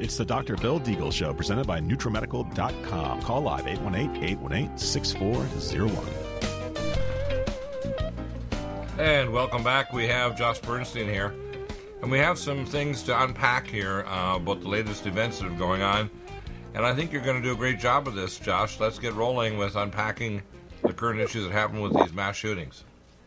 It's the Dr. Bill Deagle Show, presented by NutriMedical.com. Call live 818-818-6401. And welcome back. We have Josh Bernstein here. And we have some things to unpack here about the latest events that are going on. And I think you're going to do a great job of this, Josh. Let's get rolling with unpacking the current issues that happen with these mass shootings.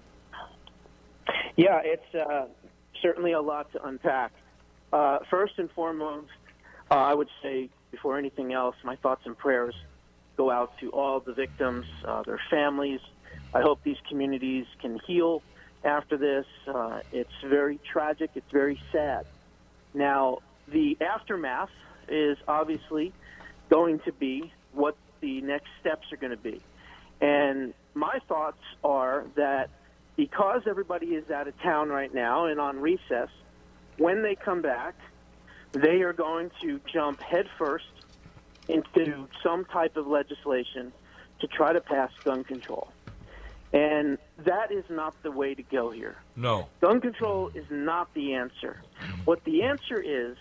Yeah, it's certainly a lot to unpack. First and foremost, I would say, before anything else, my thoughts and prayers go out to all the victims, their families. I hope these communities can heal after this. It's very tragic. It's very sad. Now, the aftermath is obviously going to be what the next steps are going to be. And my thoughts are that because everybody is out of town right now and on recess, when they come back, they are going to jump headfirst into some type of legislation to try to pass gun control. And that is not the way to go here. No. Gun control is not the answer. What the answer is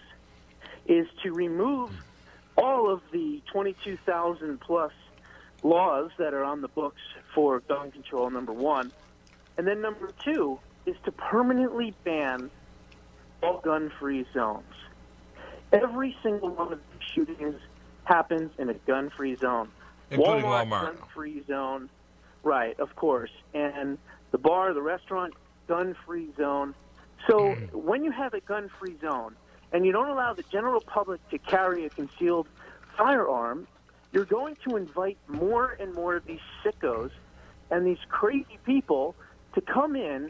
to remove all of the 22,000-plus laws that are on the books for gun control, number one. And then number two is to permanently ban all gun-free zones. Every single one of these shootings happens in a gun-free zone. Including Walmart. Gun-free zone, right, of course. And the bar, the restaurant, gun-free zone. So when you have a gun-free zone and you don't allow the general public to carry a concealed firearm, you're going to invite more and more of these sickos and these crazy people to come in,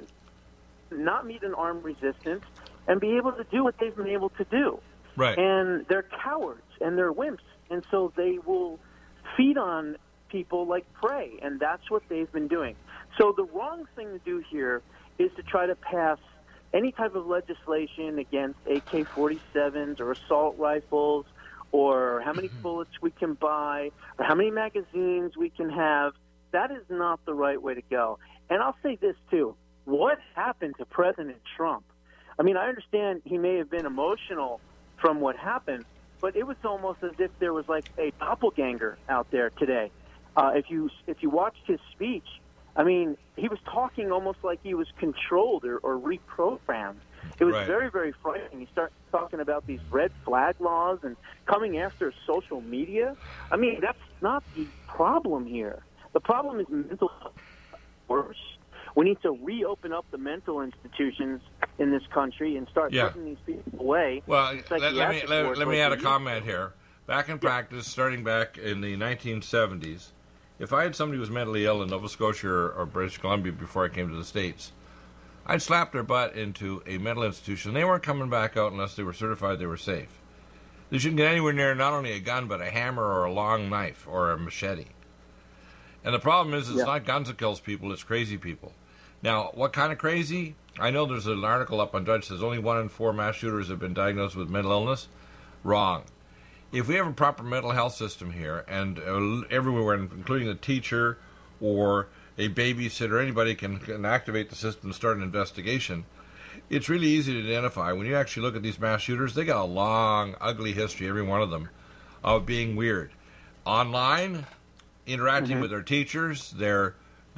not meet an armed resistance, and be able to do what they've been able to do. Right. And they're cowards and they're wimps, and so they will feed on people like prey, and that's what they've been doing. So the wrong thing to do here is to try to pass any type of legislation against AK-47s or assault rifles or how many bullets we can buy or how many magazines we can have. That is not the right way to go. And I'll say this, too. What happened to President Trump? I mean, I understand he may have been emotional from what happened, but it was almost as if there was like a doppelganger out there today. If you watched his speech, I mean, he was talking almost like he was controlled or reprogrammed. It was very, very frightening. He started talking about these red flag laws and coming after social media. I mean, that's not the problem here. The problem is mental health. Worse. We need to reopen up the mental institutions in this country and start putting these people away. Well, let me add a comment here. Back in practice, starting back in the 1970s, if I had somebody who was mentally ill in Nova Scotia or British Columbia before I came to the States, I'd slap their butt into a mental institution. They weren't coming back out unless they were certified they were safe. They shouldn't get anywhere near not only a gun, but a hammer or a long knife or a machete. And the problem is, it's not guns that kills people, it's crazy people. Now, what kind of crazy? I know there's an article up on Drudge that says only 1 in 4 mass shooters have been diagnosed with mental illness. Wrong. If we have a proper mental health system here, and everywhere, including a teacher or a babysitter, anybody can activate the system and start an investigation, it's really easy to identify. When you actually look at these mass shooters, they got a long, ugly history, every one of them, of being weird. Online, interacting with their teachers, their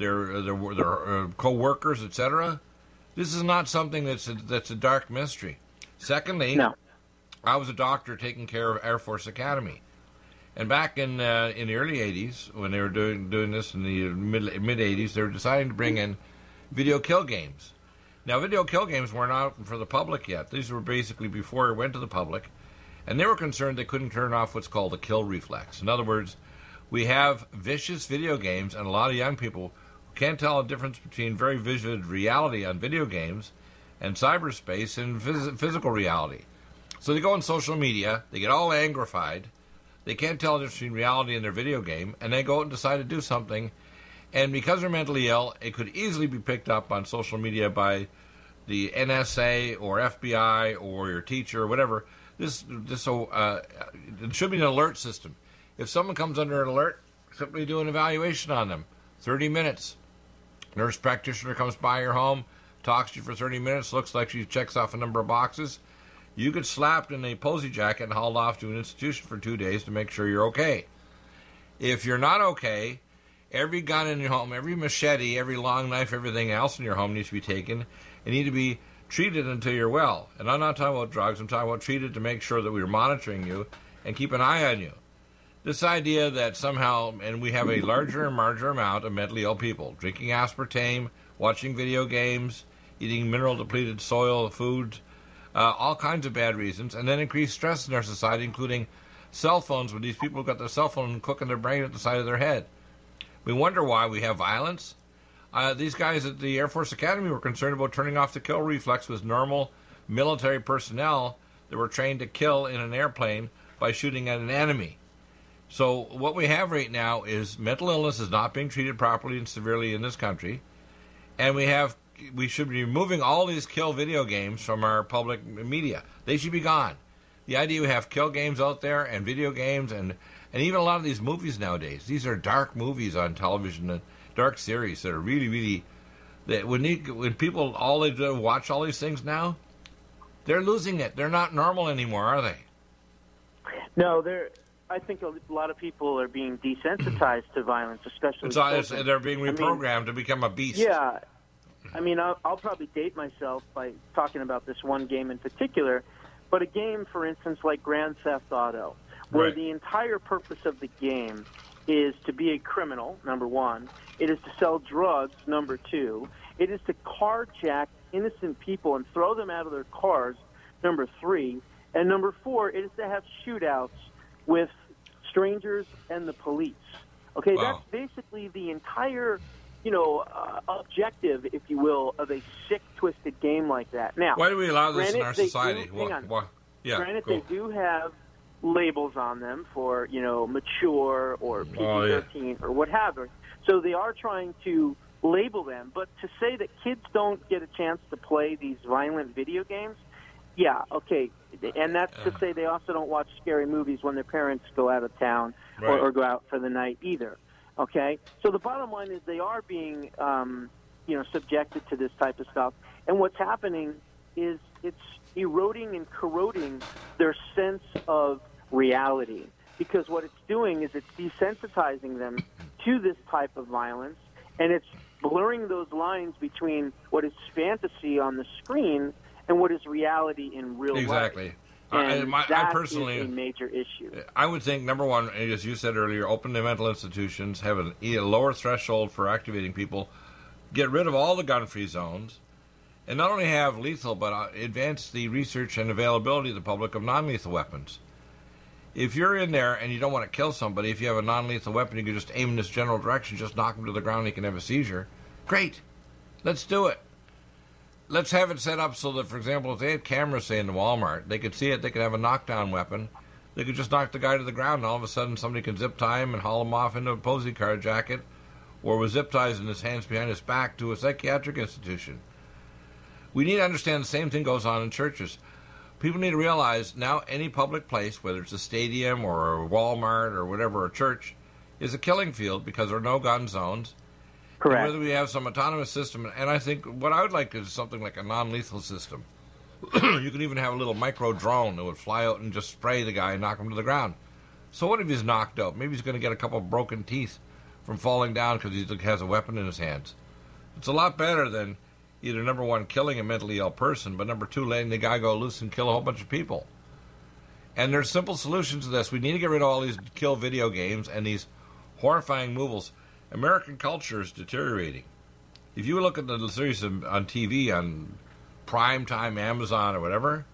co-workers, etc. This is not something that's a dark mystery. Secondly, I was a doctor taking care of Air Force Academy, and back in the early '80s, when they were doing this in the mid '80s, they were deciding to bring in video kill games. Now, video kill games weren't out for the public yet. These were basically before it went to the public, and they were concerned they couldn't turn off what's called the kill reflex. In other words, we have vicious video games, and a lot of young people can't tell the difference between very vivid reality on video games and cyberspace and physical reality. So they go on social media, they get all angrified, they can't tell the difference between reality and their video game, and they go out and decide to do something. And because they're mentally ill, it could easily be picked up on social media by the NSA or FBI or your teacher or whatever. It should be an alert system. If someone comes under an alert, simply do an evaluation on them. 30 minutes. Nurse practitioner comes by your home, talks to you for 30 minutes, looks like she checks off a number of boxes. you get slapped in a posy jacket and hauled off to an institution for 2 days to make sure you're okay. If you're not okay, every gun in your home, every machete, every long knife, everything else in your home needs to be taken and need to be treated until you're well. And I'm not talking about drugs. I'm talking about treated to make sure that we're monitoring you and keep an eye on you. This idea that somehow, and we have a larger and larger amount of mentally ill people, drinking aspartame, watching video games, eating mineral-depleted soil foods, all kinds of bad reasons, and then increased stress in our society, including cell phones, when these people have got their cell phone cooking their brain at the side of their head. We wonder why we have violence. These guys at the Air Force Academy were concerned about turning off the kill reflex with normal military personnel that were trained to kill in an airplane by shooting at an enemy. So what we have right now is mental illness is not being treated properly and severely in this country, and we should be removing all these kill video games from our public media. They should be gone. The idea we have kill games out there and video games and even a lot of these movies nowadays. These are dark movies on television and dark series that are really, really, that when people all they do watch all these things now, they're losing it. They're not normal anymore, are they? No, I think a lot of people are being desensitized to violence, especially they're being reprogrammed to become a beast. Yeah. I mean, I'll probably date myself by talking about this one game in particular, but a game, for instance, like Grand Theft Auto, where the entire purpose of the game is to be a criminal, number one. It is to sell drugs, number two. It is to carjack innocent people and throw them out of their cars, number three. And number four, it is to have shootouts with strangers and the police. Okay, wow. That's basically the entire, objective, if you will, of a sick, twisted game like that. Now, why do we allow this in our society? Granted, they do have labels on them for, mature or PG-13 or what have you. So they are trying to label them. But to say that kids don't get a chance to play these violent video games, yeah, okay. And that's to say they also don't watch scary movies when their parents go out of town or go out for the night either. Okay? So the bottom line is they are being, subjected to this type of stuff. And what's happening is it's eroding and corroding their sense of reality. Because what it's doing is it's desensitizing them to this type of violence, and it's blurring those lines between what is fantasy on the screen and what is reality in real life. Exactly. And I personally, is a major issue. I would think, number one, as you said earlier, open the mental institutions, have a lower threshold for activating people, get rid of all the gun-free zones, and not only have lethal, but advance the research and availability to the public of non-lethal weapons. If you're in there and you don't want to kill somebody, if you have a non-lethal weapon, you can just aim in this general direction, just knock them to the ground, and he can have a seizure. Great. Let's do it. Let's have it set up so that, for example, if they had cameras, say, in the Walmart, they could see it, they could have a knockdown weapon. They could just knock the guy to the ground, and all of a sudden somebody could zip tie him and haul him off into a posy car jacket, or with zip ties in his hands behind his back to a psychiatric institution. We need to understand the same thing goes on in churches. People need to realize now any public place, whether it's a stadium or a Walmart or whatever, a church, is a killing field because there are no gun zones. Correct. And whether we have some autonomous system, and I think what I would like is something like a non-lethal system. You could even have a little micro drone that would fly out and just spray the guy and knock him to the ground. So what if he's knocked out? Maybe he's going to get a couple of broken teeth from falling down because he has a weapon in his hands. It's a lot better than either, number one, killing a mentally ill person, but number two, letting the guy go loose and kill a whole bunch of people. And there's simple solutions to this. We need to get rid of all these kill video games and these horrifying movies. American culture is deteriorating. If you look at the series on TV, on primetime Amazon or whatever,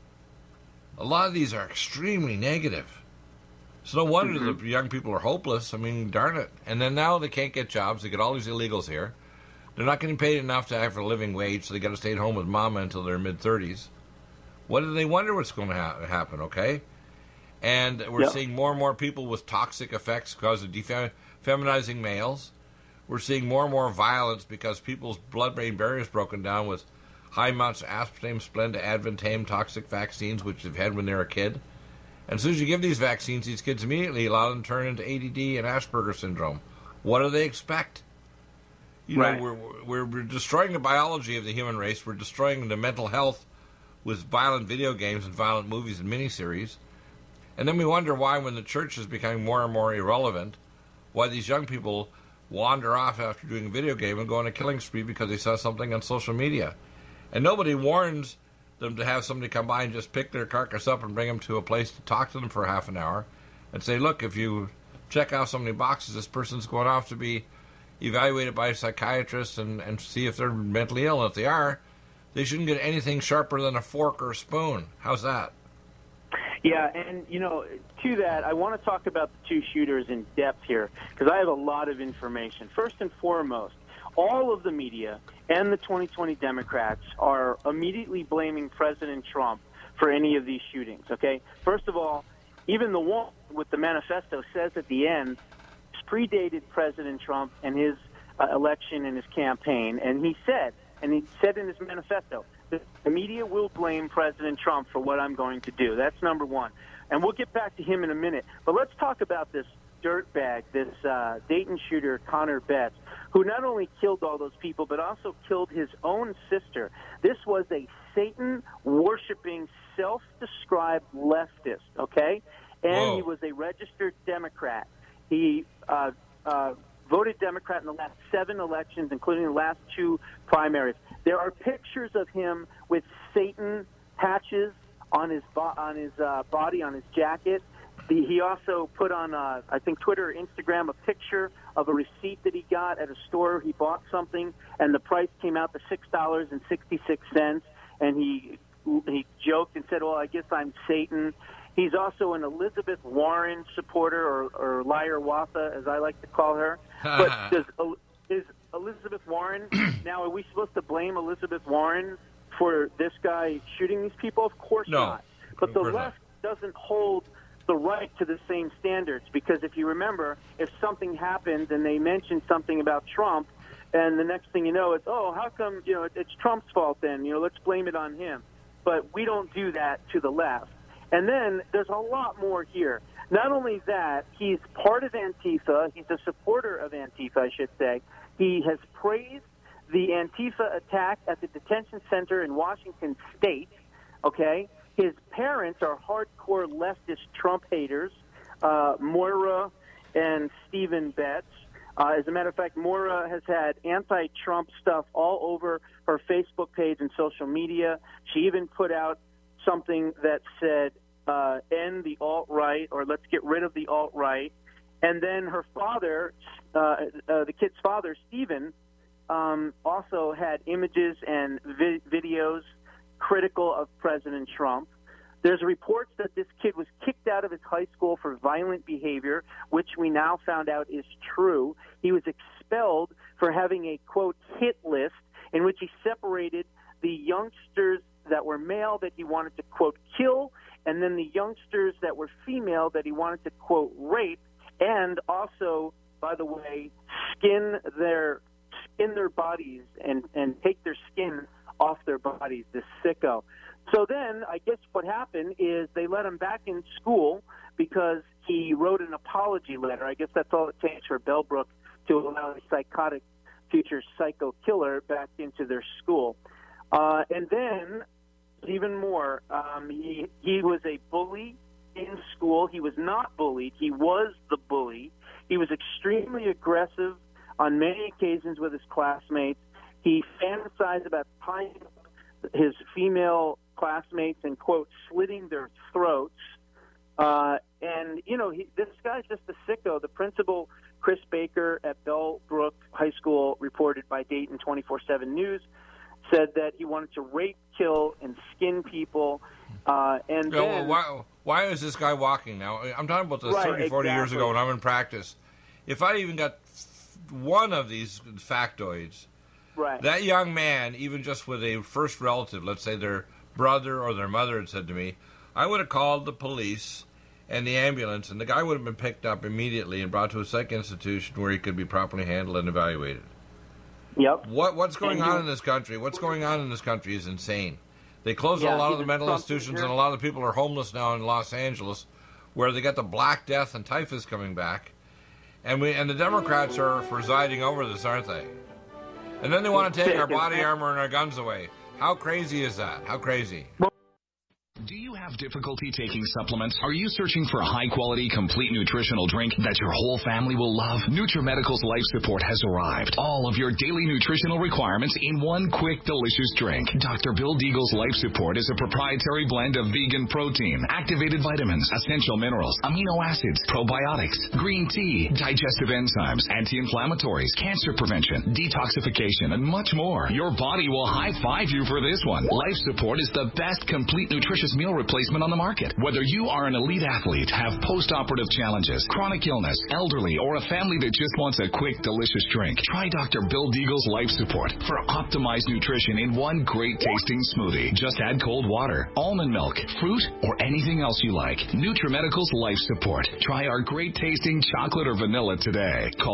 a lot of these are extremely negative. So no wonder the young people are hopeless. I mean, darn it. And then now they can't get jobs. They get all these illegals here. They're not getting paid enough to have a living wage, so they got to stay at home with mama until they're mid-30s. What do they wonder what's going to happen, okay? And we're seeing more and more people with toxic effects because of feminizing males. We're seeing more and more violence because people's blood-brain barriers broken down with high amounts of aspartame, Splenda, Advantame, toxic vaccines, which they've had when they're a kid. And as soon as you give these vaccines, these kids immediately allow them to turn into ADD and Asperger's syndrome. What do they expect? You know, we're destroying the biology of the human race. We're destroying the mental health with violent video games and violent movies and miniseries. And then we wonder why, when the church is becoming more and more irrelevant, why these young people wander off after doing a video game and go on a killing spree because they saw something on social media. And nobody warns them to have somebody come by and just pick their carcass up and bring them to a place to talk to them for half an hour and say, look, if you check out so many boxes, this person's going off to be evaluated by a psychiatrist and see if they're mentally ill. And if they are, they shouldn't get anything sharper than a fork or a spoon. How's that? Yeah, and, to that, I want to talk about the two shooters in depth here because I have a lot of information. First and foremost, all of the media and the 2020 Democrats are immediately blaming President Trump for any of these shootings, okay? First of all, even the one with the manifesto says at the end, predated President Trump and his election and his campaign, and he said in his manifesto, the media will blame President Trump for what I'm going to do. That's number one. And we'll get back to him in a minute. But let's talk about this dirtbag, this Dayton shooter, Connor Betts, who not only killed all those people, but also killed his own sister. This was a Satan-worshiping, self-described leftist, okay? And Whoa. He was a registered Democrat. He voted Democrat in the last 7 elections, including the last 2 primaries. There are pictures of him with Satan patches on his body, on his jacket. He also put on, I think, Twitter or Instagram, a picture of a receipt that he got at a store. He bought something, and the price came out to $6.66. And he joked and said, well, I guess I'm Satan. He's also an Elizabeth Warren supporter, or Liar Watha, as I like to call her. But is Elizabeth Warren, now are we supposed to blame Elizabeth Warren for this guy shooting these people? Of course not. But the left doesn't hold the right to the same standards, because if you remember, if something happens and they mention something about Trump, and the next thing you know, it's, oh, how come, it's Trump's fault then, let's blame it on him. But we don't do that to the left. And then there's a lot more here. Not only that, he's part of Antifa. He's a supporter of Antifa, I should say. He has praised the Antifa attack at the detention center in Washington State, okay? His parents are hardcore leftist Trump haters, Moira and Stephen Betts. As a matter of fact, Moira has had anti-Trump stuff all over her Facebook page and social media. She even put out something that said, end the alt-right, or let's get rid of the alt-right. And then her father, the kid's father, Stephen, also had images and videos critical of President Trump. There's reports that this kid was kicked out of his high school for violent behavior, which we now found out is true. He was expelled for having a, quote, hit list in which he separated the youngsters that were male that he wanted to, quote, kill, and then the youngsters that were female that he wanted to, quote, rape, and also, by the way, skin their bodies and take their skin off their bodies, this sicko. So then I guess what happened is they let him back in school because he wrote an apology letter. I guess that's all it takes for Bellbrook to allow a psychotic future psycho killer back into their school. And then, even more, he was a bully in school. He was not bullied. He was the bully. He was extremely aggressive on many occasions with his classmates. He fantasized about tying up his female classmates and, quote, slitting their throats. And, this guy's just a sicko. The principal, Chris Baker at Bellbrook High School, reported by Dayton 24/7 News, said that he wanted to rape, kill, and skin people. And then, why is this guy walking now? I'm talking about this 30, 40 years ago when I'm in practice. If I even got one of these factoids, right, that young man, even just with a first relative, let's say their brother or their mother had said to me, I would have called the police and the ambulance, and the guy would have been picked up immediately and brought to a psych institution where he could be properly handled and evaluated. Yep. What's going on in this country? What's going on in this country is insane. They closed a lot of the mental institutions, and a lot of the people are homeless now in Los Angeles, where they got the Black Death and typhus coming back, and the Democrats are presiding over this, aren't they? And then they want to take our body armor and our guns away. How crazy is that? How crazy? Well, Have difficulty taking supplements? Are you searching for a high-quality, complete nutritional drink that your whole family will love? NutriMedical's Life Support has arrived. All of your daily nutritional requirements in one quick, delicious drink. Dr. Bill Deagle's Life Support is a proprietary blend of vegan protein, activated vitamins, essential minerals, amino acids, probiotics, green tea, digestive enzymes, anti-inflammatories, cancer prevention, detoxification, and much more. Your body will high-five you for this one. Life Support is the best complete nutritious meal replacement on the market. Whether you are an elite athlete, have post-operative challenges, chronic illness, elderly, or a family that just wants a quick, delicious drink, try Dr. Bill Deagle's Life Support for optimized nutrition in one great-tasting smoothie. Just add cold water, almond milk, fruit, or anything else you like. NutriMedical's Life Support. Try our great-tasting chocolate or vanilla today. Call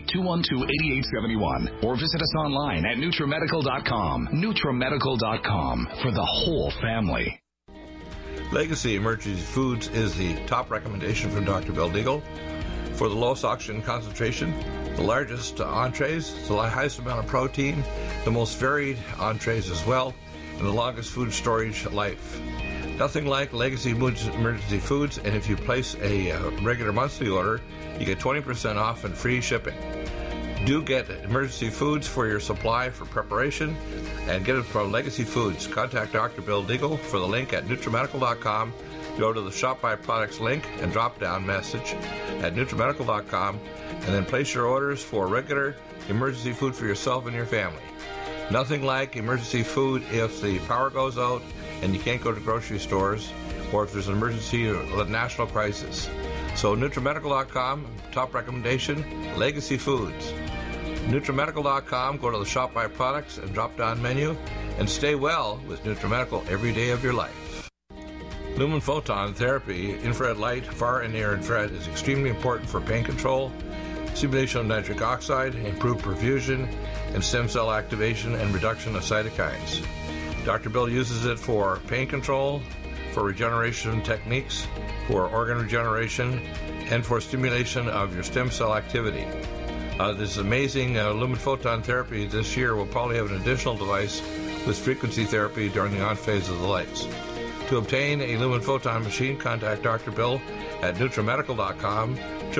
888-212-8871 or visit us online at NutriMedical.com. NutriMedical.com for the whole family. Legacy Emergency Foods is the top recommendation from Dr. Bill Deagle for the lowest oxygen concentration, the largest entrees, the highest amount of protein, the most varied entrees as well, and the longest food storage life. Nothing like Legacy Emergency Foods, and if you place a regular monthly order, you get 20% off and free shipping. Do get Emergency Foods for your supply for preparation, and get it from Legacy Foods. Contact Dr. Bill Deagle for the link at NutriMedical.com. Go to the Shop by Products link and drop-down message at NutriMedical.com, and then place your orders for regular emergency food for yourself and your family. Nothing like emergency food if the power goes out and you can't go to grocery stores, or if there's an emergency or a national crisis. So NutriMedical.com, top recommendation, Legacy Foods. NutriMedical.com, go to the Shop by Products and drop-down menu, and stay well with NutriMedical every day of your life. Lumen photon therapy, infrared light, far and near infrared, is extremely important for pain control, stimulation of nitric oxide, improved perfusion, and stem cell activation and reduction of cytokines. Dr. Bill uses it for pain control, for regeneration techniques, for organ regeneration, and for stimulation of your stem cell activity. This amazing lumen photon therapy this year will probably have an additional device with frequency therapy during the on phase of the lights. To obtain a lumen photon machine, contact Dr. Bill at NutriMedical.com,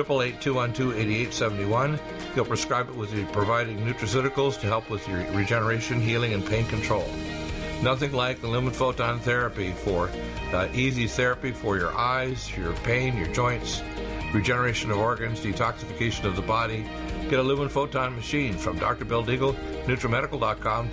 888-212-8871. He'll prescribe it with the providing nutraceuticals to help with your regeneration, healing, and pain control. Nothing like the lumen photon therapy for easy therapy for your eyes, your pain, your joints, regeneration of organs, detoxification of the body. Get a lumen photon machine from Dr. Bill Deagle, NutriMedical.com,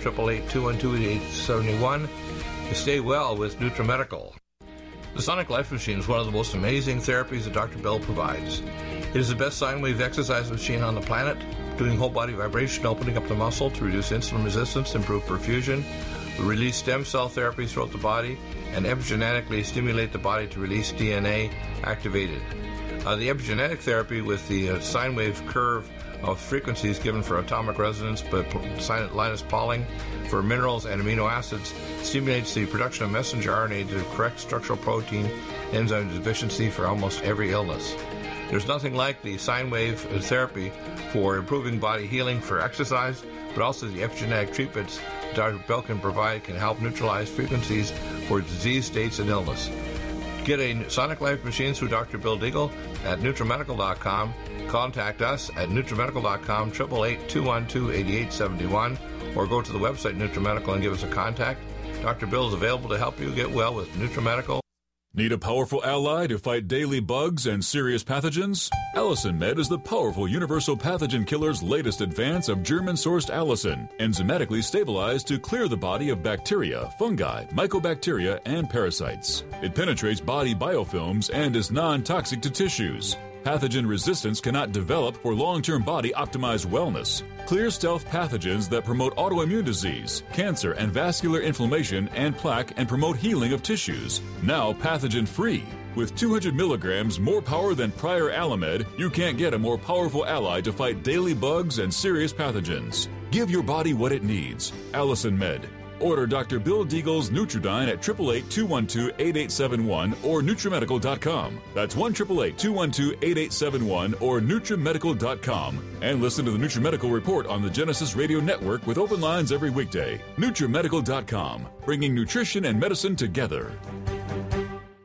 888-212-8871. Stay well with NutriMedical. The Sonic Life Machine is one of the most amazing therapies that Dr. Bill provides. It is the best sine wave exercise machine on the planet, doing whole body vibration, opening up the muscle to reduce insulin resistance, improve perfusion, release stem cell therapies throughout the body, and epigenetically stimulate the body to release DNA activated. The epigenetic therapy with the sine wave curve of frequencies given for atomic resonance, but Linus Pauling for minerals and amino acids stimulates the production of messenger RNA to correct structural protein enzyme deficiency for almost every illness. There's nothing like the sine wave therapy for improving body healing for exercise, but also the epigenetic treatments Dr. Bill can provide can help neutralize frequencies for disease states and illness. Get a Sonic Life machine through Dr. Bill Deagle at NutriMedical.com. Contact us at NutriMedical.com, 888-212-8871, or go to the website NutriMedical and give us a contact. Dr. Bill is available to help you get well with NutriMedical. Need a powerful ally to fight daily bugs and serious pathogens? Allicin Med is the powerful universal pathogen killer's latest advance of German-sourced allicin, enzymatically stabilized to clear the body of bacteria, fungi, mycobacteria, and parasites. It penetrates body biofilms and is non-toxic to tissues. Pathogen resistance cannot develop for long-term body-optimized wellness. Clear stealth pathogens that promote autoimmune disease, cancer, and vascular inflammation and plaque and promote healing of tissues. Now pathogen-free. With 200 milligrams more power than prior Alamed, you can't get a more powerful ally to fight daily bugs and serious pathogens. Give your body what it needs. Allicin Med. Order Dr. Bill Deagle's Nutridyne at 888-212-8871 or NutriMedical.com. That's 1-888-212-8871 or NutriMedical.com. And listen to the NutriMedical Report on the Genesis Radio Network with open lines every weekday. NutriMedical.com, bringing nutrition and medicine together.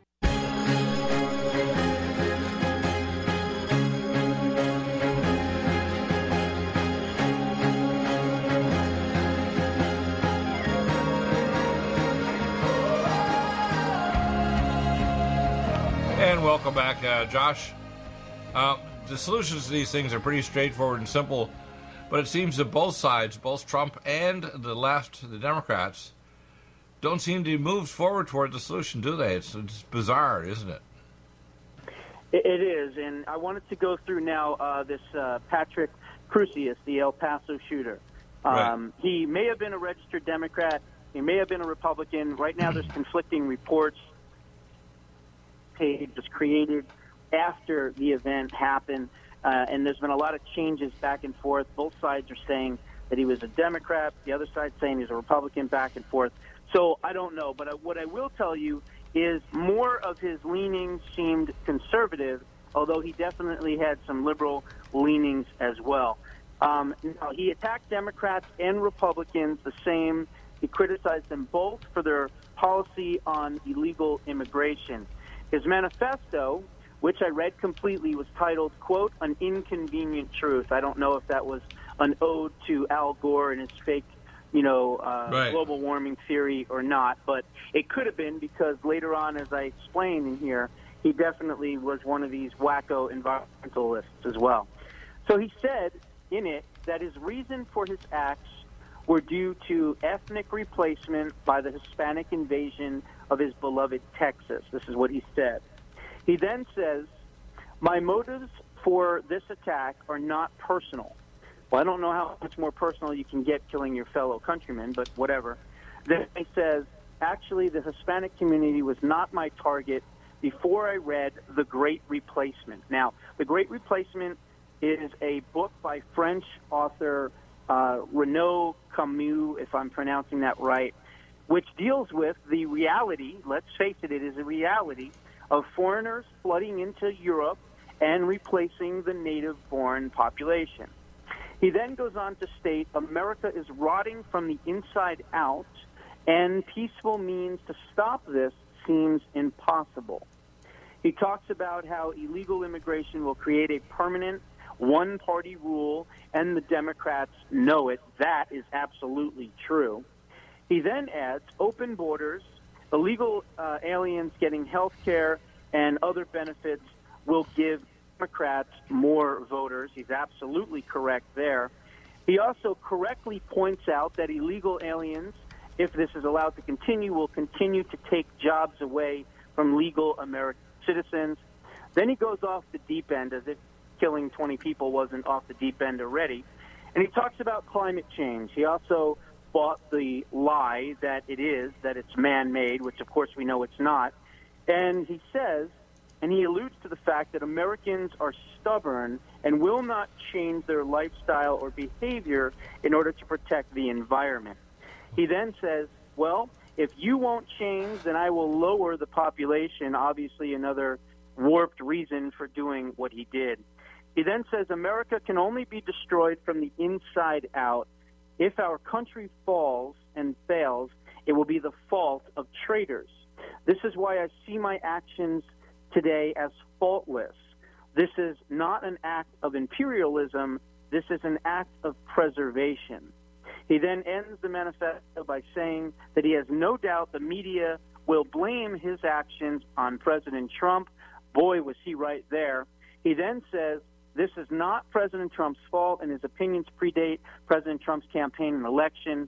again. Welcome back, Josh. The solutions to these things are pretty straightforward and simple, but it seems that both sides, both Trump and the left, the Democrats, don't seem to move forward toward the solution, do they? It's bizarre, isn't it? It is, and I wanted to go through now this Patrick Crusius, the El Paso shooter. Right. He may have been a registered Democrat. He may have been a Republican. Right now there's conflicting reports. Page was created after the event happened, and there's been a lot of changes back and forth. Both sides are saying that he was a Democrat. The other side saying he's a Republican, back and forth. So I don't know, but what I will tell you is more of his leanings seemed conservative, although he definitely had some liberal leanings as well. Now, he attacked Democrats and Republicans the same. He criticized them both for their policy on illegal immigration. His manifesto, which I read completely, was titled, quote, An Inconvenient Truth. I don't know if that was an ode to Al Gore and his fake, right, global warming theory or not, but it could have been, because later on, as I explain in here, he definitely was one of these wacko environmentalists as well. So he said in it that his reason for his acts were due to ethnic replacement by the Hispanic invasion of his beloved Texas. This is what he said. He then says, my motives for this attack are not personal. Well, I don't know how much more personal you can get killing your fellow countrymen, but whatever. Then he says, actually, the Hispanic community was not my target before I read The Great Replacement. Now, The Great Replacement is a book by French author Renaud Camus, if I'm pronouncing that right, which deals with the reality, let's face it, it is a reality, of foreigners flooding into Europe and replacing the native-born population. He then goes on to state, America is rotting from the inside out, and peaceful means to stop this seems impossible. He talks about how illegal immigration will create a permanent one-party rule, and the Democrats know it. That is absolutely true. He then adds open borders, illegal aliens getting health care and other benefits will give Democrats more voters. He's absolutely correct there. He also correctly points out that illegal aliens, if this is allowed to continue, will continue to take jobs away from legal American citizens. Then he goes off the deep end, as if killing 20 people wasn't off the deep end already. And he talks about climate change. He also bought the lie that it's man-made, which of course we know it's not. And he says, and he alludes to the fact that Americans are stubborn and will not change their lifestyle or behavior in order to protect the environment. He then says, well, if you won't change, then I will lower the population, obviously another warped reason for doing what he did. He then says America can only be destroyed from the inside out. If our country falls and fails, it will be the fault of traitors. This is why I see my actions today as faultless. This is not an act of imperialism. This is an act of preservation. He then ends the manifesto by saying that he has no doubt the media will blame his actions on President Trump. Boy, was he right there. He then says, this is not President Trump's fault, and his opinions predate President Trump's campaign and election.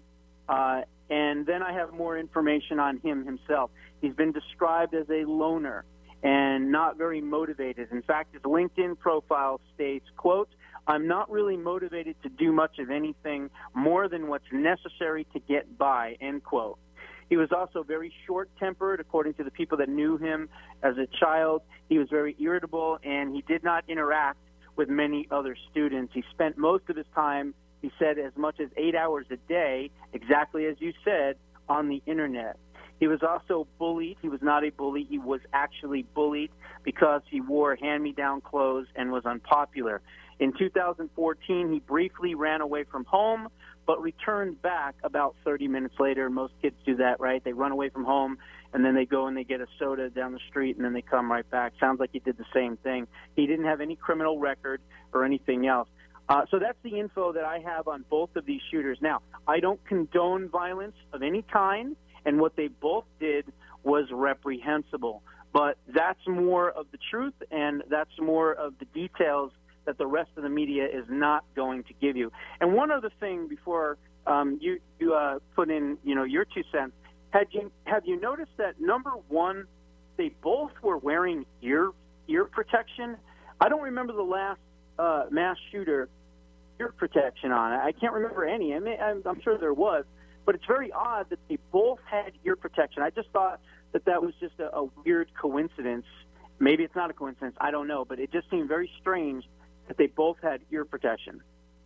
And then I have more information on him himself. He's been described as a loner and not very motivated. In fact, his LinkedIn profile states, quote, I'm not really motivated to do much of anything more than what's necessary to get by, end quote. He was also very short-tempered, according to the people that knew him as a child. He was very irritable, and he did not interact with many other students. He spent most of his time, he said, as much as 8 hours a day, exactly as you said, on the Internet. He was also bullied. He was not a bully. He was actually bullied because he wore hand-me-down clothes and was unpopular. In 2014, he briefly ran away from home, but returned back about 30 minutes later. Most kids do that, right? They run away from home, and then they go and they get a soda down the street, and then they come right back. Sounds like he did the same thing. He didn't have any criminal record or anything else. So that's the info that I have on both of these shooters. Now, I don't condone violence of any kind, and what they both did was reprehensible. But that's more of the truth, and that's more of the details that the rest of the media is not going to give you. And one other thing before you put in, your 2 cents. Have you noticed that, number one, they both were wearing ear protection? I don't remember the last mass shooter ear protection on. I can't remember any. I'm sure there was, but it's very odd that they both had ear protection. I just thought that was just a weird coincidence. Maybe it's not a coincidence. I don't know, but it just seemed very strange that they both had ear protection.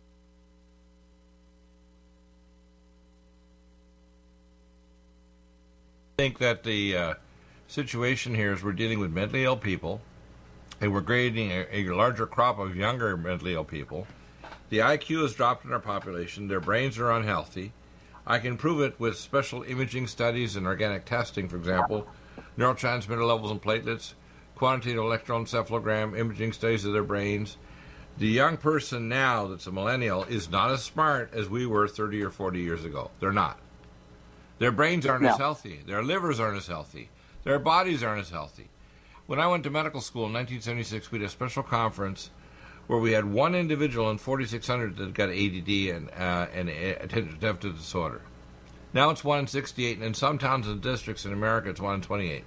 I think that the situation here is we're dealing with mentally ill people, and we're grading a larger crop of younger mentally ill people. The IQ has dropped in our population. Their brains are unhealthy. I can prove it with special imaging studies and organic testing, for example, neurotransmitter levels and platelets, quantitative electroencephalogram, imaging studies of their brains. The young person now that's a millennial is not as smart as we were 30 or 40 years ago. They're not. Their brains aren't as healthy. Their livers aren't as healthy. Their bodies aren't as healthy. When I went to medical school in 1976, we had a special conference where we had one individual in 4,600 that got ADD and attention deficit disorder. Now it's 1 in 68, and in some towns and districts in America, it's 1 in 28.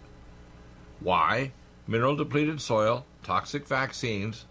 Why? Mineral-depleted soil, toxic vaccines,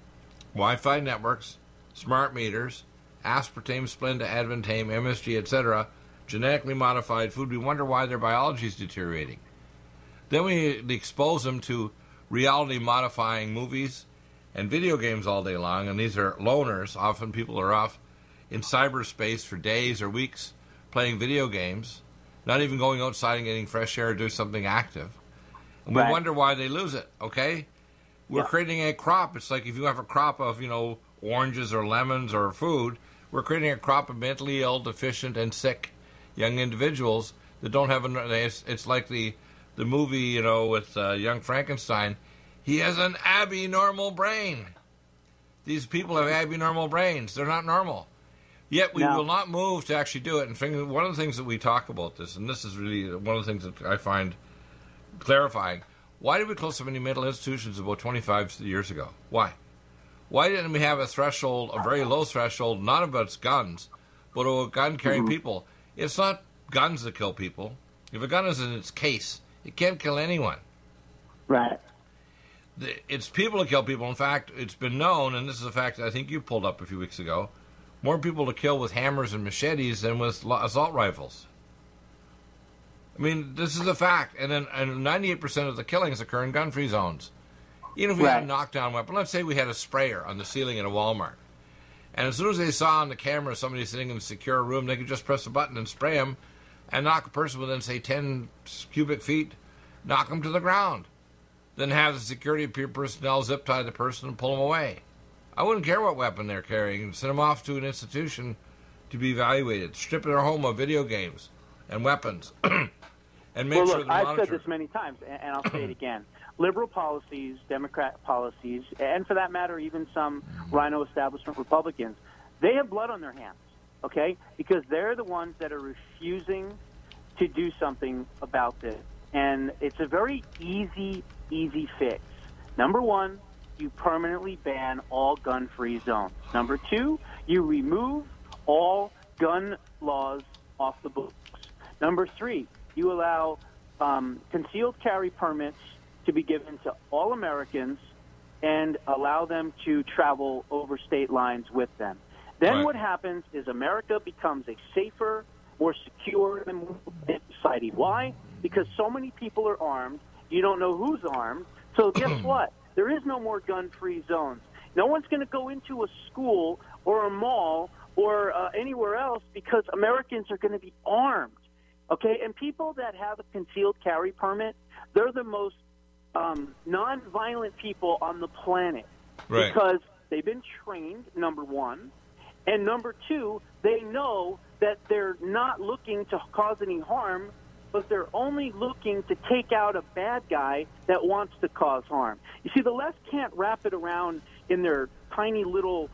Wi-Fi networks, smart meters, aspartame, Splenda, Advantame, MSG, etc., genetically modified food. We wonder why their biology is deteriorating. Then we expose them to reality-modifying movies and video games all day long, and these are loners. Often people are off in cyberspace for days or weeks playing video games, not even going outside and getting fresh air or doing something active. And we wonder why they lose it, okay? We're creating a crop. It's like if you have a crop of, oranges or lemons or food, we're creating a crop of mentally ill, deficient, and sick young individuals that don't have it's like the movie, with young Frankenstein. He has an abnormal brain. These people have abnormal brains. They're not normal. Yet we will not move to actually do it. And one of the things that we talk about this, and this is really one of the things that I find clarifying, why did we close so many mental institutions about 25 years ago? Why? Why didn't we have a threshold, a very low threshold, not about guns, but about gun-carrying people? It's not guns that kill people. If a gun is in its case, it can't kill anyone. Right. It's people that kill people. In fact, it's been known, and this is a fact that I think you pulled up a few weeks ago, more people to kill with hammers and machetes than with assault rifles. I mean, this is a fact. And 98% of the killings occur in gun-free zones. Even if we had a knockdown weapon, let's say we had a sprayer on the ceiling in a Walmart. And as soon as they saw on the camera somebody sitting in a secure room, they could just press a button and spray them and knock a person within, say, 10 cubic feet, knock them to the ground. Then have the security personnel zip tie the person and pull them away. I wouldn't care what weapon they're carrying. Send them off to an institution to be evaluated. Strip their home of video games and weapons. And make sure they're monitored. I've said this many times, and I'll say it again. Liberal policies, Democrat policies, and for that matter, even some rhino establishment Republicans, they have blood on their hands, okay? Because they're the ones that are refusing to do something about this. And it's a very easy fix. Number one, you permanently ban all gun-free zones. Number two, you remove all gun laws off the books. Number three, you allow concealed carry permits to be given to all Americans and allow them to travel over state lines with them. Then what happens is America becomes a safer, more secure society. Why? Because so many people are armed. You don't know who's armed. So guess what? There is no more gun-free zones. No one's going to go into a school or a mall or anywhere else because Americans are going to be armed. Okay? And people that have a concealed carry permit, they're the most non-violent people on the planet because they've been trained, number one, and number two, they know that they're not looking to cause any harm, but they're only looking to take out a bad guy that wants to cause harm. You see, the left can't wrap it around in their tiny little,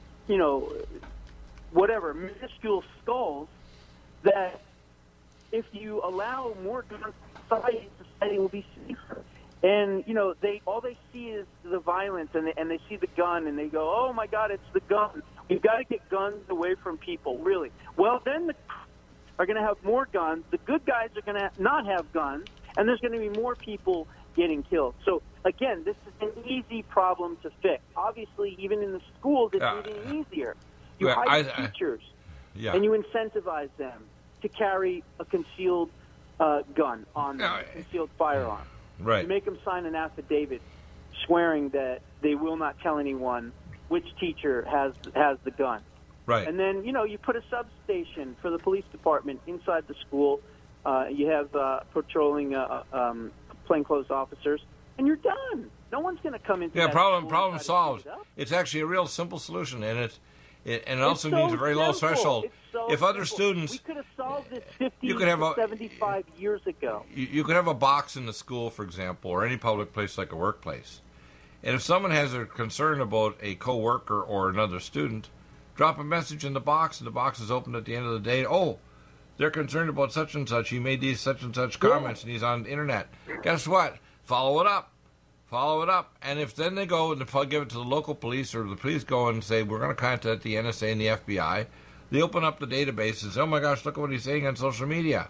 minuscule skulls that if you allow more guns, society will be safer. And, you know, all they see is the violence, and they see the gun, and they go, oh, my God, it's the gun. We've got to get guns away from people, really. Well, then the are going to have more guns. The good guys are going to not have guns, and there's going to be more people getting killed. So, again, this is an easy problem to fix. Obviously, even in the schools, it's even easier. You hire teachers, and you incentivize them to carry a concealed gun on them, a concealed firearm. Right. You make them sign an affidavit swearing that they will not tell anyone which teacher has the gun. Right. And then, you know, you put a substation for the police department inside the school. You have patrolling plainclothes officers, and you're done. No one's going to come into that problem solved. It's actually a real simple solution, and it also needs a very low threshold. If other students, we could have solved this 50 to 75 years ago. You could have a box in the school, for example, or any public place like a workplace. And if someone has a concern about a coworker or another student, drop a message in the box, and the box is opened at the end of the day. Oh, they're concerned about such and such. He made these such and such comments, and he's on the internet. Guess what? Follow it up. Follow it up. And if then they go and give it to the local police, or the police go and say, we're going to contact the NSA and the FBI, they open up the database and say, oh my gosh, look at what he's saying on social media.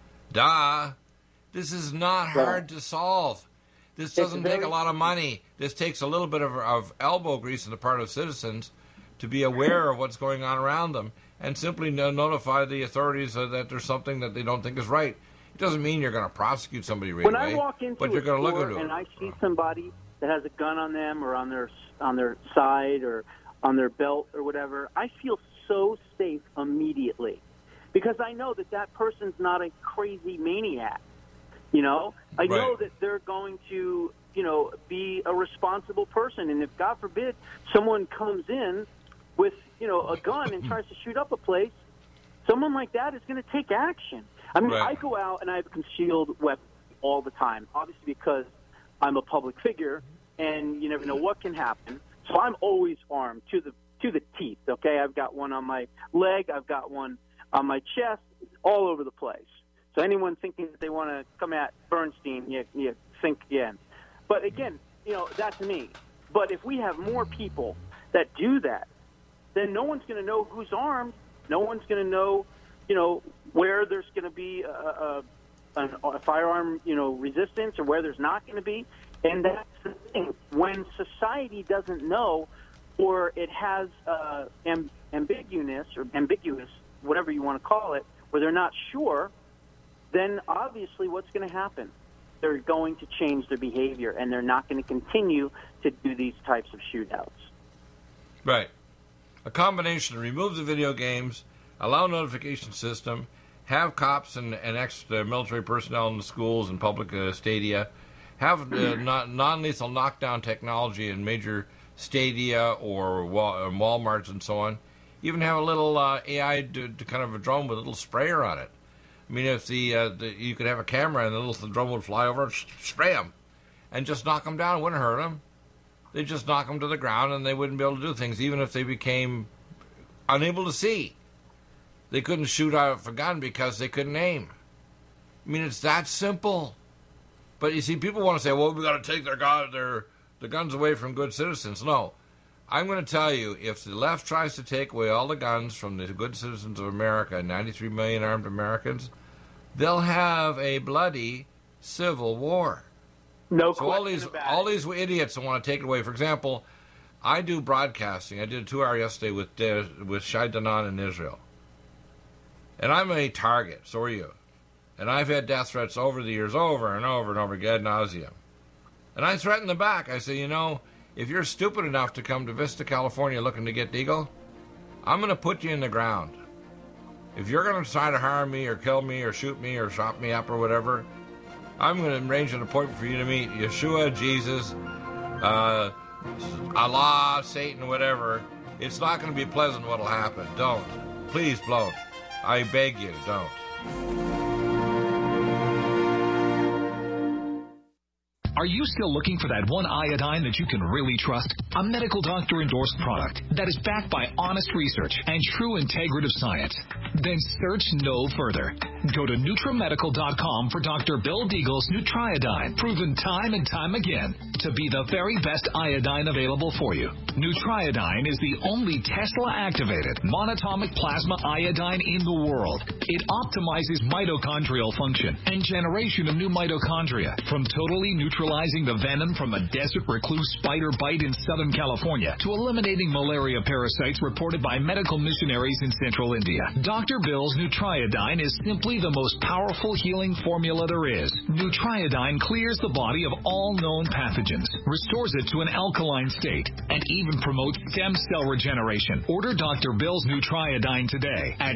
Duh. This is not hard to solve. This doesn't take a lot of money. This takes a little bit of elbow grease on the part of citizens to be aware of what's going on around them and simply notify the authorities that there's something that they don't think is right. It doesn't mean you're going to prosecute somebody right away. When I walk into but you're going to look into it. And I see somebody that has a gun on them or on their side or on their belt or whatever, I feel so safe immediately because I know that person's not a crazy maniac. You know, I know that they're going to, you know, be a responsible person. And if, God forbid, someone comes in with, you know, a gun and tries to shoot up a place, someone like that is going to take action. I mean, I go out and I have a concealed weapon all the time, obviously because I'm a public figure and you never know what can happen. So I'm always armed to the teeth, okay? I've got one on my leg. I've got one on my chest, all over the place. So anyone thinking that they want to come at Bernstein, you think again. But again, you know, that's me. But if we have more people that do that, then no one's going to know who's armed. No one's going to know, you know, where there's going to be a firearm, you know, resistance or where there's not going to be. And that's the thing. When society doesn't know or it has ambiguous, whatever you want to call it, where they're not sure, then obviously what's going to happen? They're going to change their behavior, and they're not going to continue to do these types of shootouts. Right. A combination to remove the video games, allow notification system, have cops and ex-military personnel in the schools and public stadia, have non-lethal knockdown technology in major stadia or Walmarts and so on. Even have a little AI to kind of a drone with a little sprayer on it. I mean, if you could have a camera and the little drone would fly over and spray them and just knock them down, it wouldn't hurt them. They'd just knock them to the ground and they wouldn't be able to do things, even if they became unable to see. They couldn't shoot out a gun because they couldn't aim. I mean, it's that simple. But you see, people want to say, well, we got to take the guns away from good citizens. No. I'm going to tell you, if the left tries to take away all the guns from the good citizens of America, 93 million armed Americans, they'll have a bloody civil war. No so question all these idiots that want to take it away. For example, I do broadcasting. I did a 2-hour yesterday with Shai Danan in Israel. And I'm a target. So are you. And I've had death threats over the years, over and over and over again, ad nauseum. And I threaten them back. I say, you know, if you're stupid enough to come to Vista, California looking to get Deagle, I'm going to put you in the ground. If you're going to try to harm me or kill me or shoot me or chop me up or whatever, I'm going to arrange an appointment for you to meet Yeshua, Jesus, Allah, Satan, whatever. It's not going to be pleasant what'll happen. Don't. Please don't. I beg you, don't. Are you still looking for that one iodine that you can really trust? A medical doctor endorsed product that is backed by honest research and true integrative science? Then search no further. Go to NutriMedical.com for Dr. Bill Deagle's Nutriodine, proven time and time again to be the very best iodine available for you. Nutriodine is the only Tesla-activated monatomic plasma iodine in the world. It optimizes mitochondrial function and generation of new mitochondria, from totally neutralizing the venom from a desert recluse spider bite in Southern California to eliminating malaria parasites reported by medical missionaries in Central India. Dr. Bill's Nutriodine is simply the most powerful healing formula there is. Nutriodine clears the body of all known pathogens, restores it to an alkaline state, and even promotes stem cell regeneration. Order Dr. Bill's Nutriodine today at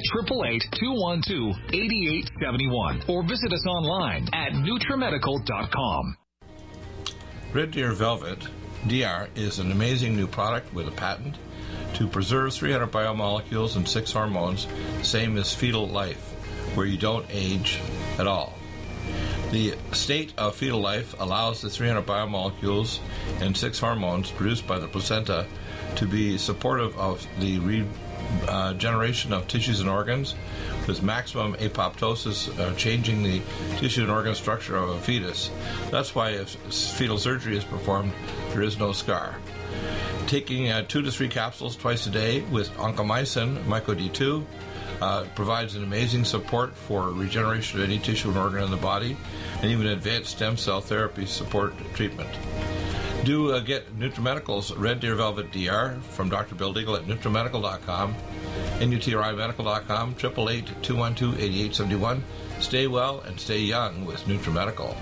888-212-8871 or visit us online at NutriMedical.com. Red Deer Velvet DR is an amazing new product with a patent to preserve 300 biomolecules and 6 hormones, same as fetal life, where you don't age at all. The state of fetal life allows the 300 biomolecules and 6 hormones produced by the placenta to be supportive of the regeneration of tissues and organs, with maximum apoptosis, changing the tissue and organ structure of a fetus. That's why if fetal surgery is performed, there is no scar. Taking 2 to 3 capsules twice a day with oncomycin, MycoD2, provides an amazing support for regeneration of any tissue and organ in the body, and even advanced stem cell therapy support treatment. Do get NutriMedical's Red Deer Velvet DR from Dr. Bill Deagle at NutriMedical.com, NutriMedical.com, 888-212-8871. Stay well and stay young with NutriMedical.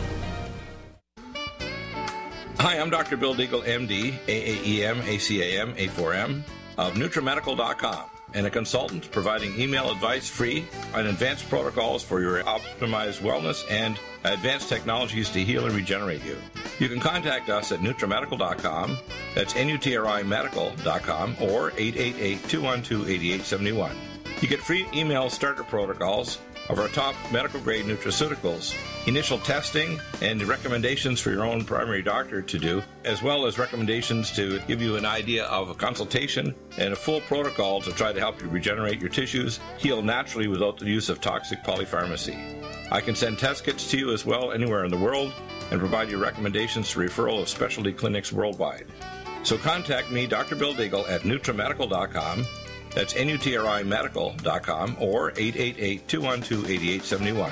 Hi, I'm Dr. Bill Deagle, MD, AAEM, ACAM, A4M, of NutriMedical.com, and a consultant providing email advice free on advanced protocols for your optimized wellness and advanced technologies to heal and regenerate you. You can contact us at NutriMedical.com, that's NutriMedical.com, or 888-212-8871. You get free email starter protocols of our top medical-grade nutraceuticals, initial testing, and recommendations for your own primary doctor to do, as well as recommendations to give you an idea of a consultation and a full protocol to try to help you regenerate your tissues, heal naturally without the use of toxic polypharmacy. I can send test kits to you as well anywhere in the world and provide you recommendations to referral of specialty clinics worldwide. So contact me, Dr. Bill Deagle, at NutriMedical.com. That's NutriMedical.com, or 888-212-8871.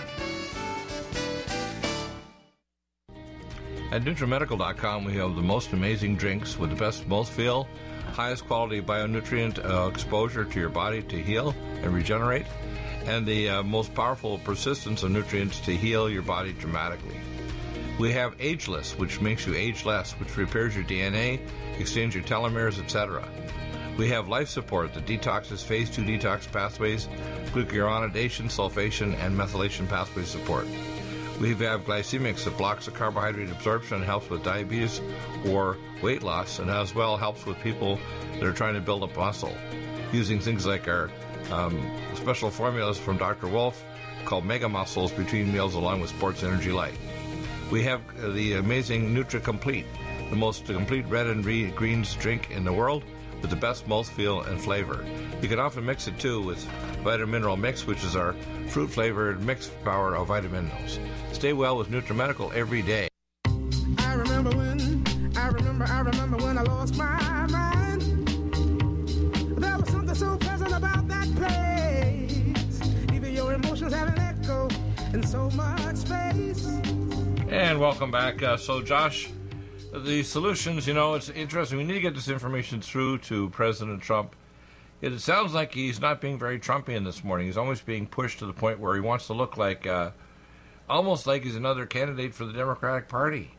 At NutriMedical.com, we have the most amazing drinks with the best mouthfeel, highest quality bionutrient exposure to your body to heal and regenerate, and the most powerful persistence of nutrients to heal your body dramatically. We have Ageless, which makes you age less, which repairs your DNA, extends your telomeres, etc. We have Life Support that detoxes phase 2 detox pathways, glucuronidation, sulfation, and methylation pathway support. We have Glycemics that blocks the carbohydrate absorption and helps with diabetes or weight loss, and as well helps with people that are trying to build up muscle, using things like our special formulas from Dr. Wolf called Mega Muscles between meals along with Sports Energy Light. We have the amazing NutriComplete, the most complete red and greens drink in the world, with the best mouthfeel and flavor. You can often mix it too with Vitamin Mineral Mix, which is our fruit-flavored mixed power of vitamin minerals. Stay well with NutriMedical every day. I remember when I lost my mind. There was something so pleasant about that place. Even your emotions have an echo in so much space. And welcome back. So, Josh, the solutions, it's interesting. We need to get this information through to President Trump. It sounds like he's not being very Trumpian this morning. He's almost being pushed to the point where he wants to look like, almost like he's another candidate for the Democratic Party.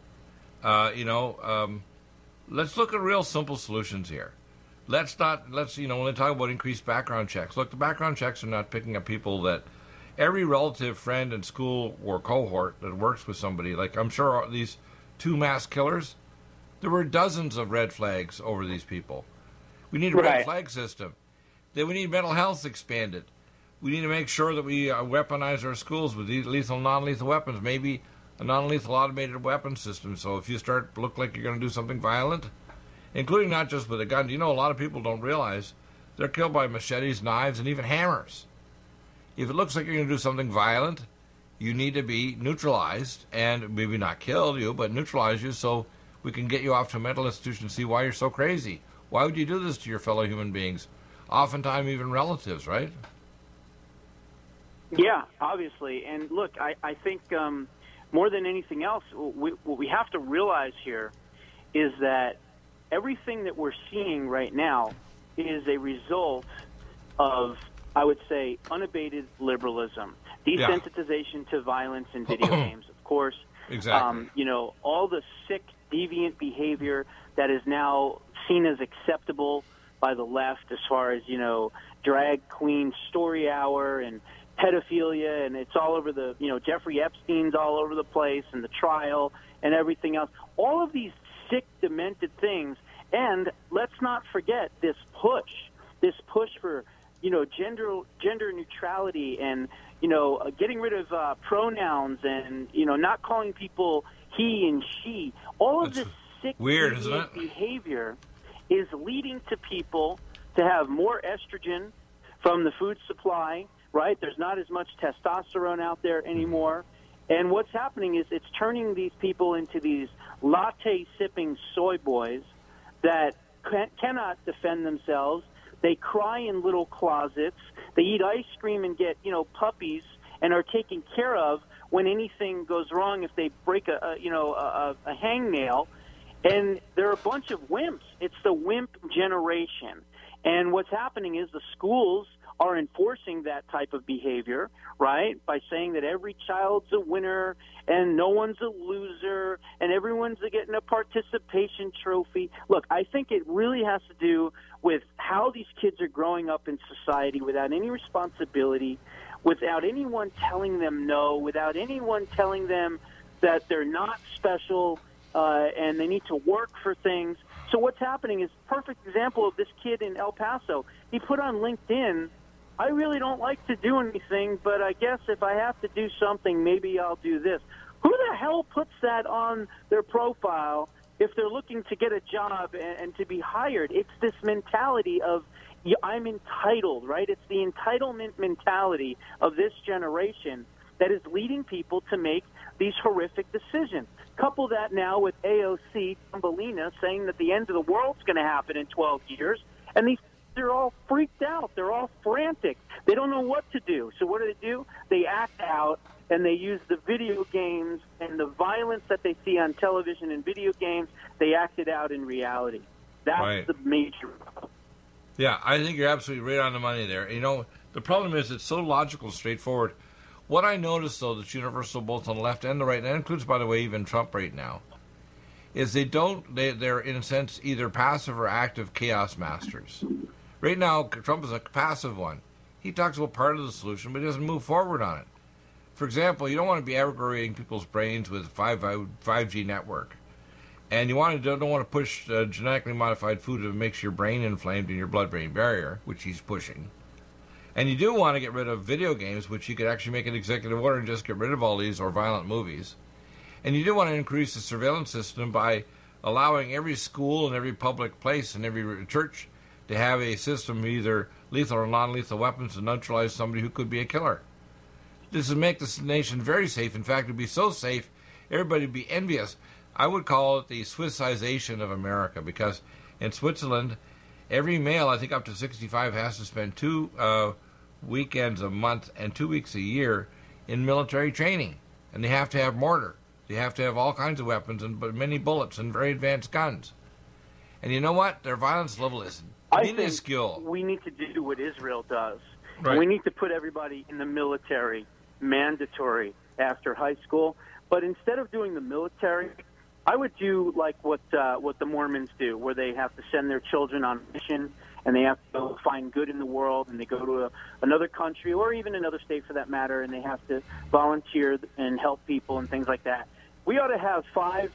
Let's look at real simple solutions here. When they talk about increased background checks, look, the background checks are not picking up people that every relative, friend in school or cohort that works with somebody, like I'm sure these 2 mass killers, there were dozens of red flags over these people. We need a red flag system. Then we need mental health expanded. We need to make sure that we weaponize our schools with lethal, non-lethal weapons. Maybe a non-lethal automated weapon system. So if you look like you're going to do something violent, including not just with a gun, a lot of people don't realize they're killed by machetes, knives, and even hammers. If it looks like you're going to do something violent, you need to be neutralized, and maybe not kill you, but neutralize you so we can get you off to a mental institution and see why you're so crazy. Why would you do this to your fellow human beings? Oftentimes even relatives, right? Yeah, obviously. And look, I think more than anything else, what we have to realize here is that everything that we're seeing right now is a result of, I would say, unabated liberalism, desensitization to violence in video games, of course. Exactly. All the sick, deviant behavior that is now seen as acceptable by the left, as far as, drag queen story hour and pedophilia, and it's all over the, Jeffrey Epstein's all over the place, and the trial and everything else. All of these sick, demented things. And let's not forget this push for, gender neutrality and, getting rid of pronouns and, not calling people he and she. All of this sick, weird, isn't it? behavior is leading to people to have more estrogen from the food supply, right? There's not as much testosterone out there anymore. And what's happening is it's turning these people into these latte-sipping soy boys that cannot defend themselves. They cry in little closets. They eat ice cream and get, puppies and are taken care of when anything goes wrong, if they break a hangnail. And they're a bunch of wimps. It's the wimp generation. And what's happening is the schools are enforcing that type of behavior, right, by saying that every child's a winner and no one's a loser and everyone's getting a participation trophy. Look, I think it really has to do with how these kids are growing up in society without any responsibility, without anyone telling them no, without anyone telling them that they're not special and they need to work for things. So what's happening is a perfect example of this kid in El Paso. He put on LinkedIn, I really don't like to do anything, but I guess if I have to do something, maybe I'll do this. Who the hell puts that on their profile if they're looking to get a job and to be hired? It's this mentality of I'm entitled, right? It's the entitlement mentality of this generation that is leading people to make these horrific decisions. Couple that now with AOC Thumbelina saying that the end of the world's going to happen in 12 years, and they're all freaked out. They're all frantic. They don't know what to do. So what do? They act out, and they use the video games and the violence that they see on television and video games. They act it out in reality. That's right. The major problem. Yeah, I think you're absolutely right on the money there. The problem is it's so logical, straightforward. What I noticed, though, that's universal both on the left and the right, and that includes, by the way, even Trump right now, is they're, in a sense, either passive or active chaos masters. Right now, Trump is a passive one. He talks about part of the solution, but he doesn't move forward on it. For example, you don't want to be aggregating people's brains with 5G network. And you don't want to push genetically modified food that makes your brain inflamed in your blood-brain barrier, which he's pushing. And you do want to get rid of video games, which you could actually make an executive order and just get rid of all these, or violent movies. And you do want to increase the surveillance system by allowing every school and every public place and every church to have a system of either lethal or non-lethal weapons to neutralize somebody who could be a killer. This would make this nation very safe. In fact, it would be so safe, everybody would be envious. I would call it the Swissization of America, because in Switzerland, every male, I think up to 65, has to spend 2 weekends a month and 2 weeks a year in military training. And they have to have mortar. They have to have all kinds of weapons and many bullets and very advanced guns. And you know what? Their violence level is minuscule. We need to do what Israel does. Right. We need to put everybody in the military, mandatory, after high school. But instead of doing the military, I would do like what the Mormons do, where they have to send their children on a mission and they have to go find good in the world, and they go to another country or even another state for that matter, and they have to volunteer and help people and things like that. We ought to have 5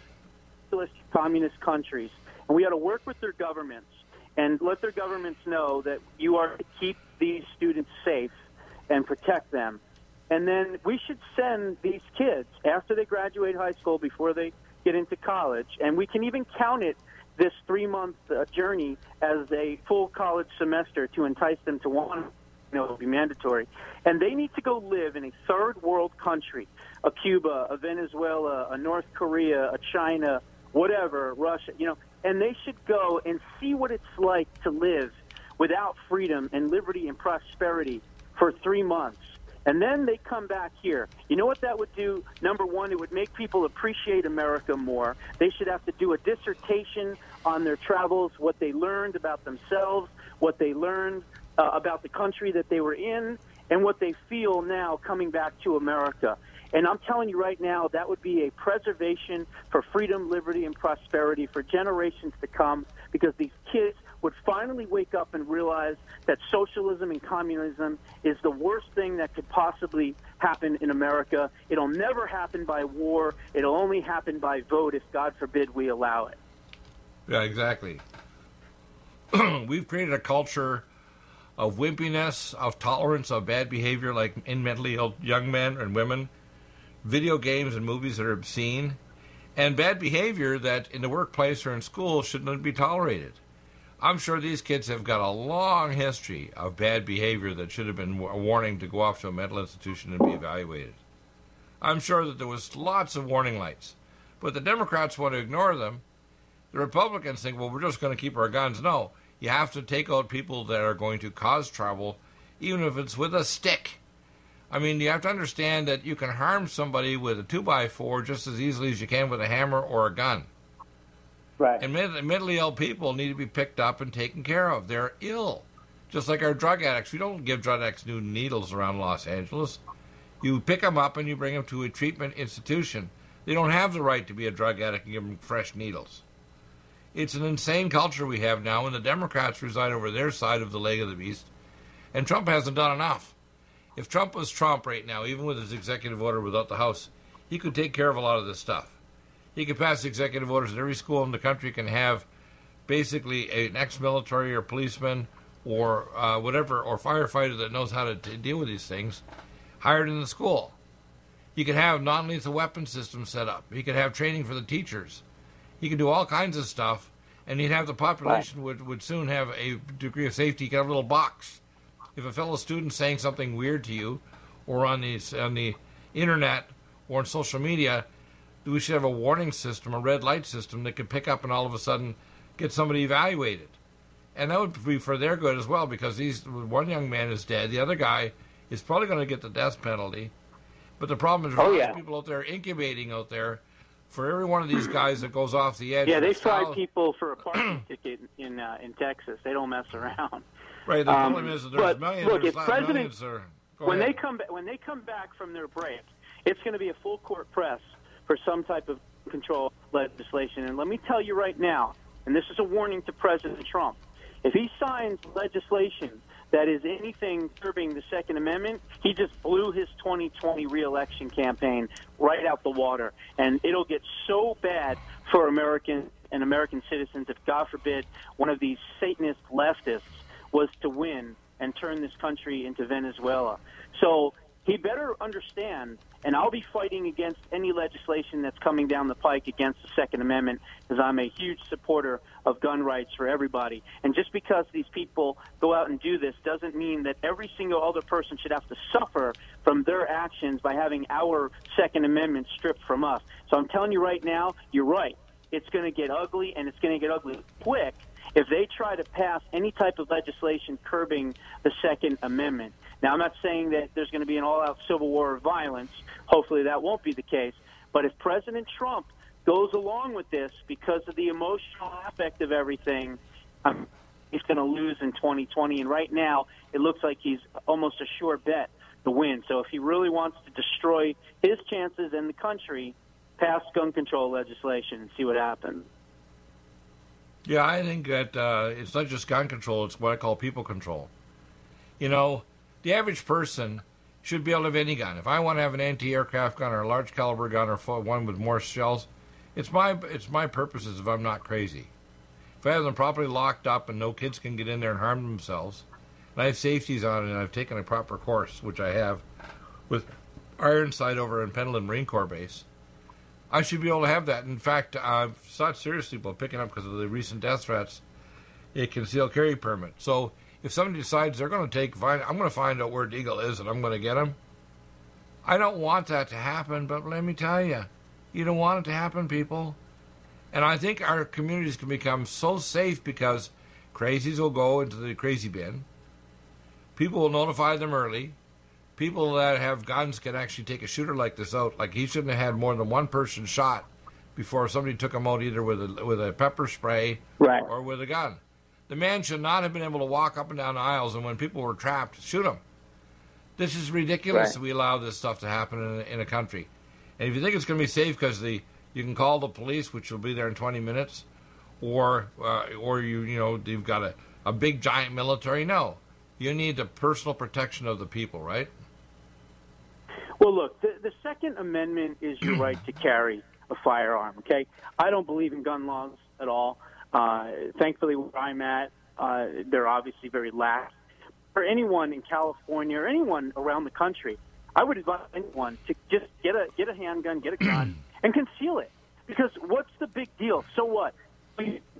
communist countries, and we ought to work with their governments and let their governments know that you are to keep these students safe and protect them. And then we should send these kids after they graduate high school, before they get into college, and we can even count it, this 3-month journey, as a full college semester to entice them to want, it'll be mandatory. And they need to go live in a third world country, a Cuba, a Venezuela, a North Korea, a China, whatever, Russia, and they should go and see what it's like to live without freedom and liberty and prosperity for 3 months. And then they come back here. You know what that would do? Number one, it would make people appreciate America more. They should have to do a dissertation on their travels, what they learned about themselves, what they learned about the country that they were in, and what they feel now coming back to America. And I'm telling you right now, that would be a preservation for freedom, liberty, and prosperity for generations to come, because these kids would finally wake up and realize that socialism and communism is the worst thing that could possibly happen in America. It'll never happen by war. It'll only happen by vote if, God forbid, we allow it. Yeah, exactly. We've created a culture of wimpiness, of tolerance of bad behavior, like in mentally ill young men and women, video games and movies that are obscene, and bad behavior that in the workplace or in school shouldn't be tolerated. I'm sure these kids have got a long history of bad behavior that should have been a warning to go off to a mental institution and be evaluated. I'm sure that there was lots of warning lights, but the Democrats want to ignore them. The Republicans think, well, we're just going to keep our guns. No, you have to take out people that are going to cause trouble, even if it's with a stick. I mean, you have to understand that you can harm somebody with a 2x4 just as easily as you can with a hammer or a gun. Right. And mentally ill people need to be picked up and taken care of. They're ill. Just like our drug addicts. We don't give drug addicts new needles around Los Angeles. You pick them up and you bring them to a treatment institution. They don't have the right to be a drug addict and give them fresh needles. It's an insane culture we have now, and the Democrats reside over their side of the leg of the beast. And Trump hasn't done enough. If Trump was Trump right now, even with his executive order without the House, he could take care of a lot of this stuff. He could pass executive orders that every school in the country can have basically an ex-military or policeman or whatever, or firefighter that knows how to deal with these things, hired in the school. He could have non-lethal weapon systems set up. He could have training for the teachers. He could do all kinds of stuff, and he'd have the population would soon have a degree of safety. He could have a little box. If a fellow student's saying something weird to you, or on the internet or on social media, we should have a warning system, a red light system that could pick up and all of a sudden get somebody evaluated. And that would be for their good as well, because one young man is dead. The other guy is probably going to get the death penalty. But the problem is there's people out there incubating out there for every one of these guys that goes off the edge. Yeah, they try people for a parking ticket in Texas. They don't mess around. Right. The problem is that there's millions. Look, if presidents when they come back from their break, it's going to be a full court press for some type of control legislation. And let me tell you right now, and this is a warning to President Trump, if he signs legislation that is anything curbing the Second Amendment, he just blew his 2020 re-election campaign right out the water. And it'll get so bad for American citizens if, God forbid, one of these Satanist leftists was to win and turn this country into Venezuela. So he better understand, and I'll be fighting against any legislation that's coming down the pike against the Second Amendment, because I'm a huge supporter of gun rights for everybody. And just because these people go out and do this doesn't mean that every single other person should have to suffer from their actions by having our Second Amendment stripped from us. So I'm telling you right now, you're right. It's going to get ugly, and it's going to get ugly quick if they try to pass any type of legislation curbing the Second Amendment. Now, I'm not saying that there's going to be an all-out civil war of violence. Hopefully that won't be the case. But if President Trump goes along with this because of the emotional aspect of everything, he's going to lose in 2020. And right now, it looks like he's almost a sure bet to win. So if he really wants to destroy his chances in the country, pass gun control legislation and see what happens. Yeah, I think that it's not just gun control, it's what I call people control. You know, the average person should be able to have any gun. If I want to have an anti-aircraft gun or a large caliber gun or one with more shells, it's my purposes if I'm not crazy. If I have them properly locked up and no kids can get in there and harm themselves, and I have safeties on it and I've taken a proper course, which I have, with Ironside over in Pendleton Marine Corps Base. I should be able to have that. In fact, I've thought seriously about picking up, because of the recent death threats, a concealed carry permit. So if somebody decides they're going to I'm going to find out where Deagle is and I'm going to get him. I don't want that to happen, but let me tell you, you don't want it to happen, people. And I think our communities can become so safe because crazies will go into the crazy bin. People will notify them early. People that have guns can actually take a shooter like this out. Like, he shouldn't have had more than one person shot before somebody took him out, either with a pepper spray or with a gun. The man should not have been able to walk up and down aisles, and when people were trapped, shoot them. This is ridiculous that we allow this stuff to happen in a country. And if you think it's going to be safe because you can call the police, which will be there in 20 minutes, or you've got a big giant military, no. You need the personal protection of the people, right? Well, look, the Second Amendment is your right to carry a firearm, okay? I don't believe in gun laws at all. Thankfully, where I'm at, they're obviously very lax. For anyone in California or anyone around the country, I would advise anyone to just get a handgun, get a gun, and conceal it. Because what's the big deal? So what? At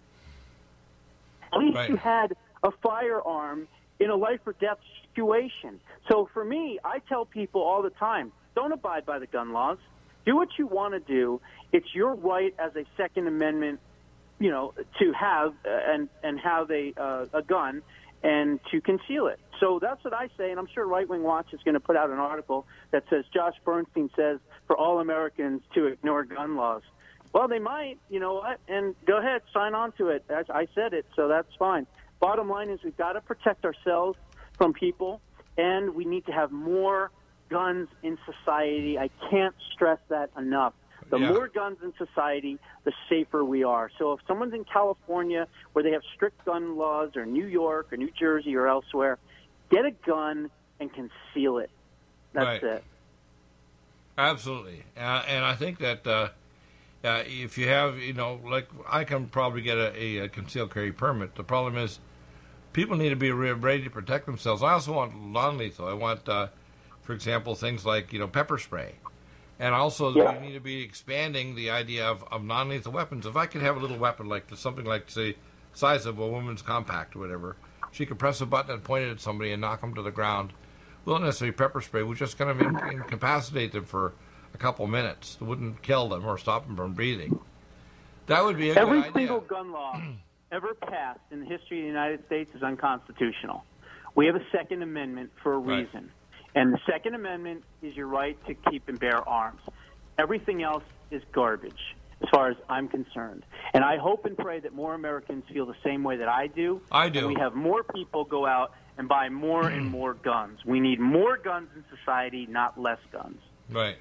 least you had a firearm in a life or death situation. So for me, I tell people all the time, don't abide by the gun laws. Do what you want to do. It's your right as a Second Amendment, to have and have a gun and to conceal it. So that's what I say, and I'm sure Right Wing Watch is going to put out an article that says Josh Bernstein says for all Americans to ignore gun laws. Well, they might, you know what, and go ahead, sign on to it. I said it, so that's fine. Bottom line is we've got to protect ourselves from people, and we need to have more guns in society. I can't stress that enough. The more guns in society, the safer we are. So if someone's in California where they have strict gun laws, or New York or New Jersey or elsewhere, get a gun and conceal it. That's it. Absolutely. And I think that if you have, like I can probably get a concealed carry permit. The problem is people need to be ready to protect themselves. I also want non-lethal. I want, for example, things like, pepper spray. And also, we need to be expanding the idea of non-lethal weapons. If I could have a little weapon like something like, say, size of a woman's compact or whatever, she could press a button and point it at somebody and knock them to the ground. We don't necessarily pepper spray. We just kind of incapacitate them for a couple minutes. It wouldn't kill them or stop them from breathing. That would be a good idea. Every single gun law ever passed in the history of the United States is unconstitutional. We have a Second Amendment for a reason. And the Second Amendment is your right to keep and bear arms. Everything else is garbage, as far as I'm concerned. And I hope and pray that more Americans feel the same way that I do. I do. And we have more people go out and buy more and more guns. We need more guns in society, not less guns. Right.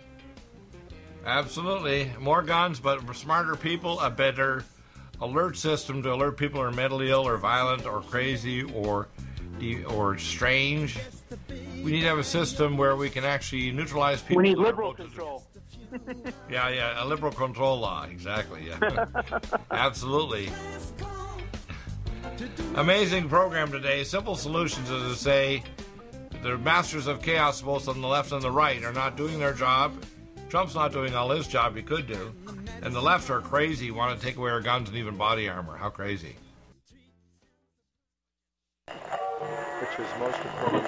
Absolutely. More guns, but smarter people, a better alert system to alert people who are mentally ill or violent or crazy or strange. We need to have a system where we can actually neutralize people. We need liberal control. A liberal control law, exactly. Yeah. Absolutely. Amazing program today. Simple solutions, as I say. The masters of chaos, both on the left and the right, are not doing their job. Trump's not doing all his job he could do. And the left are crazy, want to take away our guns and even body armor. How crazy. Which is most important.